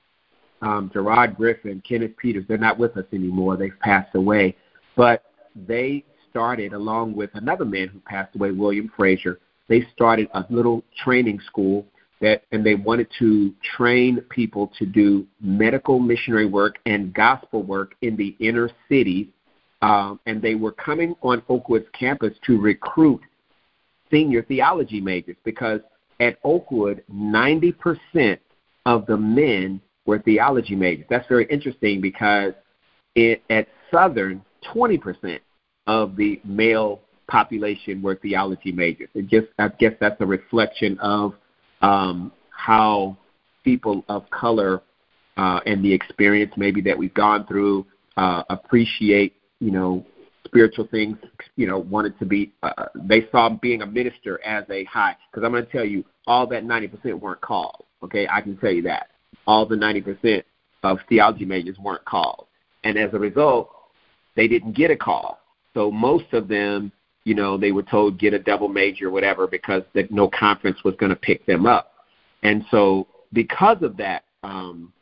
um, Gerard Griffin, Kenneth Peters. They're not with us anymore. They've passed away. But they started, along with another man who passed away, William Frazier, they started a little training school that, and they wanted to train people to do medical missionary work and gospel work in the inner cities. Um, and they were coming on Oakwood's campus to recruit senior theology majors because at Oakwood, ninety percent of the men were theology majors. That's very interesting because it, at Southern, twenty percent of the male population were theology majors. It just, I guess that's a reflection of um, how people of color uh, and the experience maybe that we've gone through uh, appreciate, you know, spiritual things, you know, wanted to be, uh, they saw being a minister as a high. Because I'm going to tell you, all that ninety percent weren't called, okay? I can tell you that. All the ninety percent of theology majors weren't called. And as a result, they didn't get a call. So most of them, you know, they were told get a double major or whatever because the, no conference was going to pick them up. And so because of that um,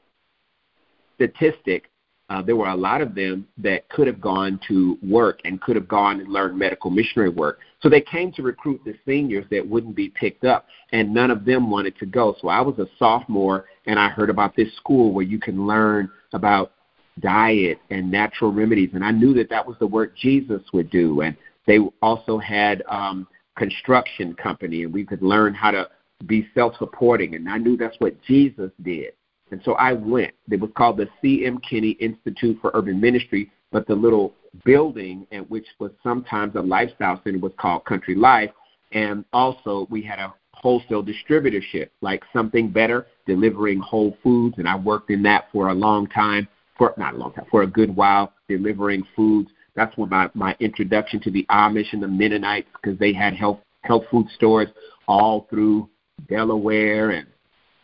statistic, uh, there were a lot of them that could have gone to work and could have gone and learned medical missionary work. So they came to recruit the seniors that wouldn't be picked up, and none of them wanted to go. So I was a sophomore, and I heard about this school where you can learn about diet and natural remedies, and I knew that that was the work Jesus would do. And they also had um, construction company, and we could learn how to be self-supporting, and I knew that's what Jesus did. And so I went. It was called the C M Kinney Institute for Urban Ministry, but the little building, and which was sometimes a lifestyle center, was called Country Life. And also we had a wholesale distributorship, like Something Better, delivering whole foods, and I worked in that for a long time. For, not a long time, for a good while, delivering foods. That's when my, my introduction to the Amish and the Mennonites, because they had health health food stores all through Delaware and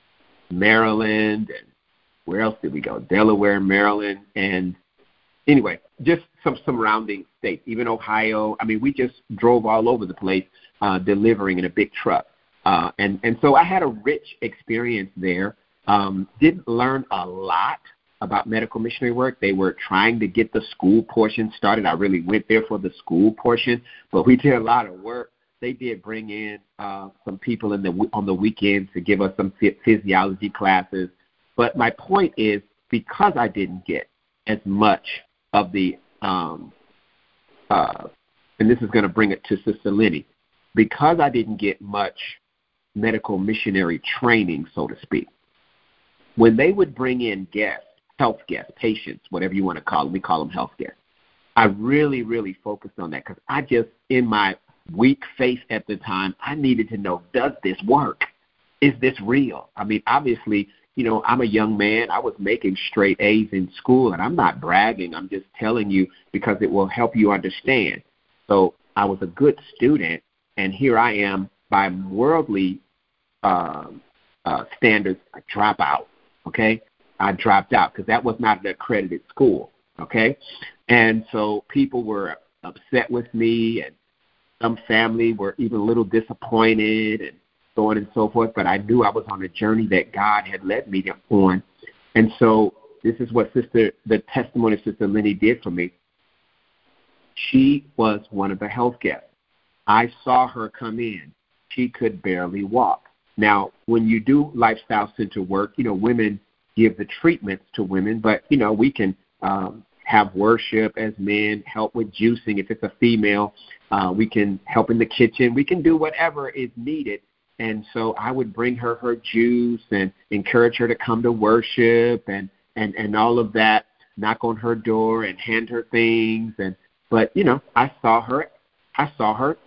Maryland, and where else did we go? Delaware, Maryland, and anyway, just some surrounding states, even Ohio. I mean, we just drove all over the place uh, delivering in a big truck. Uh, and, and so I had a rich experience there. Um, didn't learn a lot about medical missionary work. They were trying to get the school portion started. I really went there for the school portion, but we did a lot of work. They did bring in uh, some people in the on the weekends to give us some physiology classes. But my point is, because I didn't get as much of the, um, uh, and this is going to bring it to Sister Lenny, because I didn't get much medical missionary training, so to speak, when they would bring in guests, health guests, patients, whatever you want to call them, we call them health guests, I really, really focused on that because I just, in my weak faith at the time, I needed to know, does this work? Is this real? I mean, obviously, you know, I'm a young man. I was making straight A's in school, and I'm not bragging. I'm just telling you because it will help you understand. So I was a good student, and here I am by worldly uh, uh, standards, I drop out, okay? I dropped out because that was not an accredited school, okay? And so people were upset with me, and some family were even a little disappointed and so on and so forth, but I knew I was on a journey that God had led me on. And so this is what Sister, the testimony Sister Lenny did for me. She was one of the health guests. I saw her come in. She could barely walk. Now, when you do lifestyle center work, you know, women give the treatments to women, but, you know, we can um, have worship as men, help with juicing if it's a female. Uh, we can help in the kitchen. We can do whatever is needed. And so I would bring her her juice and encourage her to come to worship and, and, and all of that, knock on her door and hand her things. And but, you know, I saw her, I saw her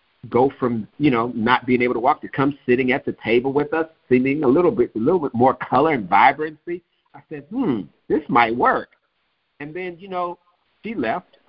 go from, you know, not being able to walk to come sitting at the table with us, seeming a little bit, a little bit more color and vibrancy. I said, hmm, this might work. And then, you know, she left,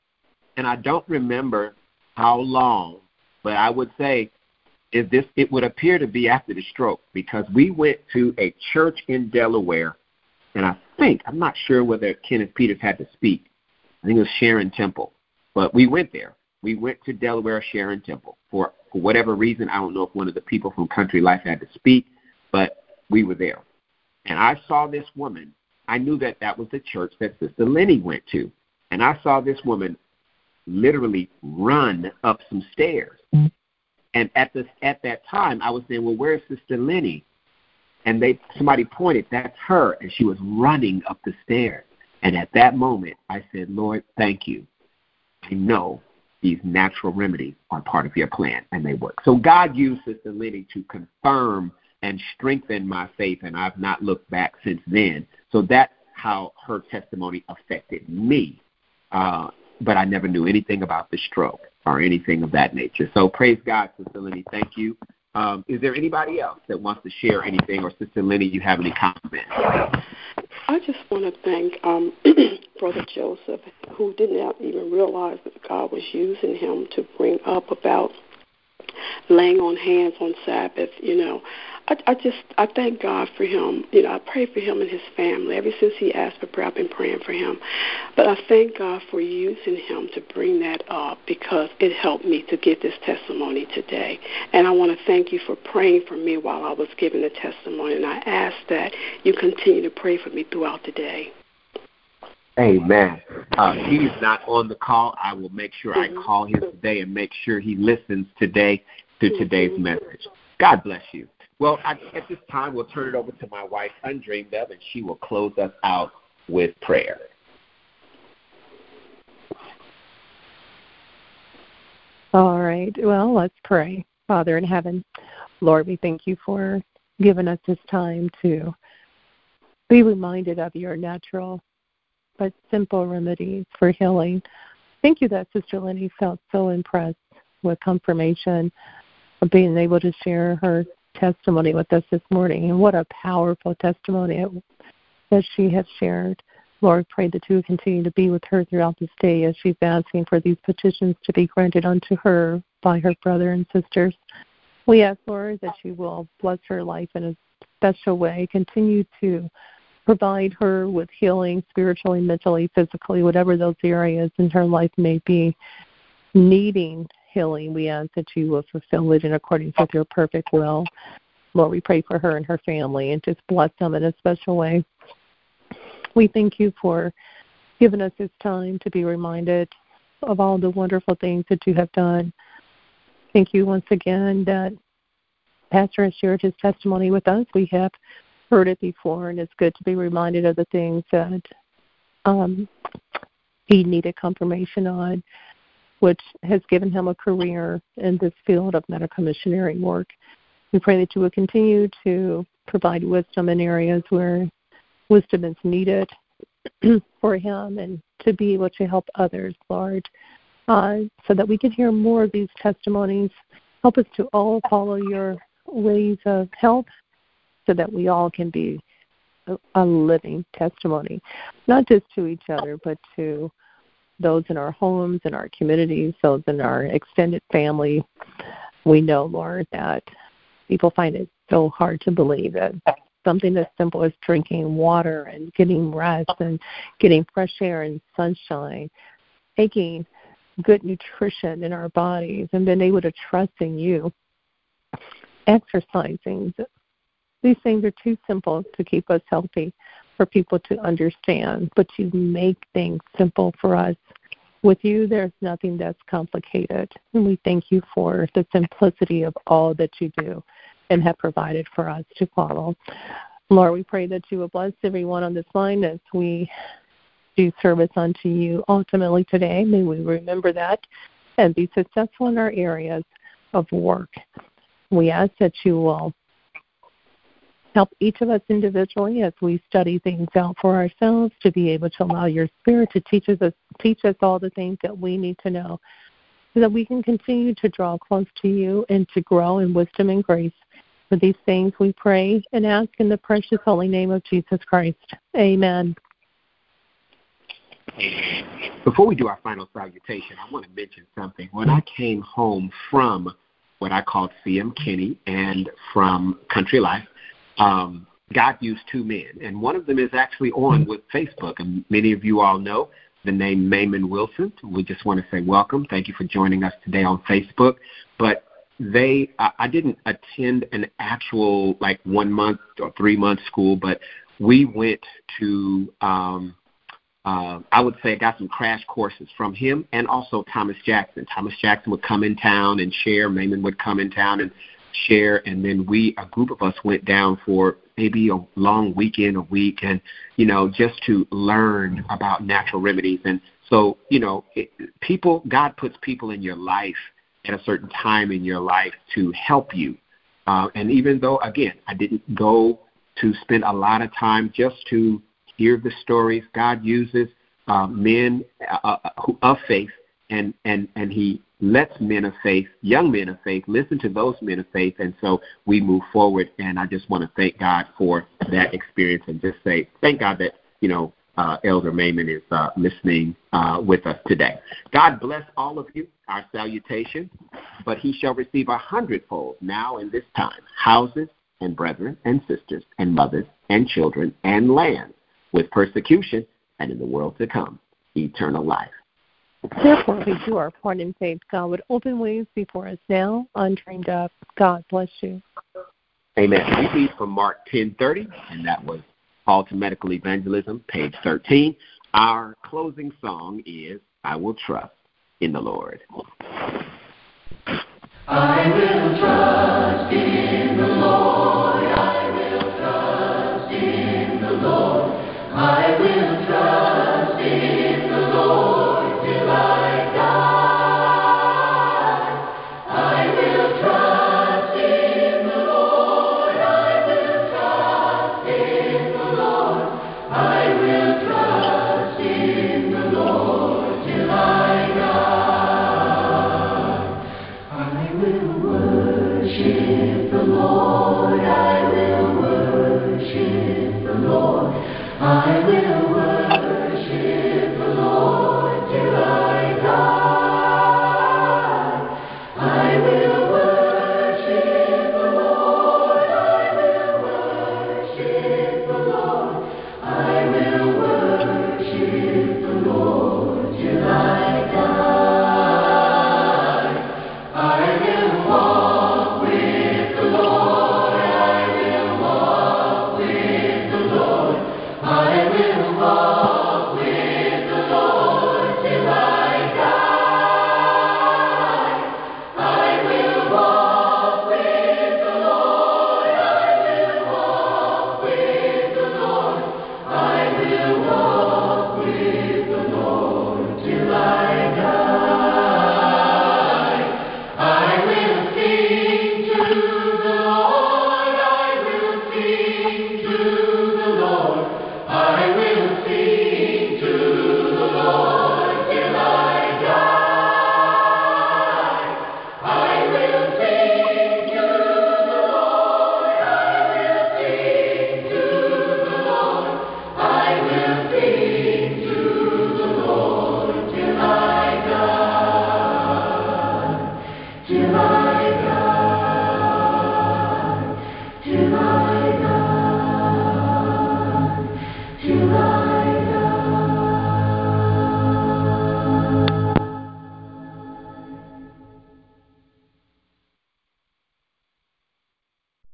and I don't remember how long, but I would say is this, it would appear to be after the stroke, because we went to a church in Delaware, and I think, I'm not sure whether Kenneth Peters had to speak. I think it was Sharon Temple, but we went there. We went to Delaware Sharon Temple for, for whatever reason. I don't know if one of the people from Country Life had to speak, but we were there. And I saw this woman. I knew that that was the church that Sister Lenny went to. And I saw this woman literally run up some stairs. Mm-hmm. And at this at that time, I was saying, well, where's Sister Lenny? And they somebody pointed, that's her. And she was running up the stairs. And at that moment, I said, Lord, thank you. I know these natural remedies are part of your plan, and they work. So God used Sister Lenny to confirm and strengthen my faith, and I've not looked back since then. So that's how her testimony affected me. Uh, but I never knew anything about the stroke or anything of that nature. So praise God, Sister Lenny. Thank you. Um, is there anybody else that wants to share anything, or Sister Lenny, you have any comments? I just want to thank um, Brother Joseph, who did not even realize that God was using him to bring up about laying on hands on Sabbath. You know, I, I just I thank God for him. You know, I pray for him and his family. Ever since he asked for prayer, I've been praying for him. But I thank God for using him to bring that up, because it helped me to get this testimony today. And I want to thank you for praying for me while I was giving the testimony. And I ask that you continue to pray for me throughout the day. Amen. Uh, he's not on the call. I will make sure mm-hmm. I call him today and make sure he listens today to mm-hmm. today's message. God bless you. Well, I, at this time, we'll turn it over to my wife, Undreamed Of, and she will close us out with prayer. All right. Well, let's pray. Father in heaven, Lord, we thank you for giving us this time to be reminded of your natural but simple remedies for healing. Thank you that Sister Lenny felt so impressed with confirmation of being able to share her testimony with us this morning. And what a powerful testimony it, that she has shared. Lord, pray that you continue to be with her throughout this day as she's asking for these petitions to be granted unto her by her brother and sisters. We ask, Lord, that you will bless her life in a special way, continue to provide her with healing spiritually, mentally, physically, whatever those areas in her life may be needing healing. We ask that you will fulfill it in accordance with your perfect will. Lord, we pray for her and her family and just bless them in a special way. We thank you for giving us this time to be reminded of all the wonderful things that you have done. Thank you once again that Pastor has shared his testimony with us. We have heard it before, and it's good to be reminded of the things that um, he needed confirmation on, which has given him a career in this field of medical missionary work. We pray that you will continue to provide wisdom in areas where wisdom is needed for him, and to be able to help others, Lord, uh, so that we can hear more of these testimonies. Help us to all follow your ways of health, so that we all can be a, a living testimony, not just to each other, but to those in our homes, in our communities, those in our extended family. We know, Lord, that people find it so hard to believe that something as simple as drinking water and getting rest and getting fresh air and sunshine, taking good nutrition in our bodies and been able to trust in you. Exercising. These things are too simple to keep us healthy for people to understand, but you make things simple for us. With you, there's nothing that's complicated, and we thank you for the simplicity of all that you do and have provided for us to follow. Lord, we pray that you will bless everyone on this line as we do service unto you ultimately today. May we remember that and be successful in our areas of work. We ask that you will help each of us individually as we study things out for ourselves to be able to allow your Spirit to teach us, teach us all the things that we need to know so that we can continue to draw close to you and to grow in wisdom and grace. For these things we pray and ask in the precious holy name of Jesus Christ. Amen. Before we do our final salutation, I want to mention something. When I came home from what I called C M Kinney and from Country Life, um, God used two men, and one of them is actually on with Facebook, and many of you all know the name Maimon Wilson. We just want to say welcome. Thank you for joining us today on Facebook. But they, uh, I didn't attend an actual like one month or three month school, but we went to, um, uh, I would say I got some crash courses from him and also Thomas Jackson. Thomas Jackson would come in town and share. Maimon would come in town and share. And then we, a group of us went down for maybe a long weekend, a week, and, you know, just to learn about natural remedies. And so, you know, it, people, God puts people in your life at a certain time in your life to help you. Uh, and even though, again, I didn't go to spend a lot of time just to hear the stories, God uses uh, men uh, who, of faith, and, and, and he lets men of faith, young men of faith, listen to those men of faith. And so we move forward. And I just want to thank God for that experience and just say, thank God that, you know, uh, Elder Maimon is uh, listening uh, with us today. God bless all of you. Our salutation, but he shall receive a hundredfold now in this time, houses and brethren and sisters and mothers and children and lands with persecution, and in the world to come, eternal life. Therefore, we do our part in faith. God would open ways before us now, undreamed of. God bless you. Amen. We read from Mark ten thirty, and that was Call to Medical Evangelism, page thirteen. Our closing song is I Will Trust in the Lord. I will trust.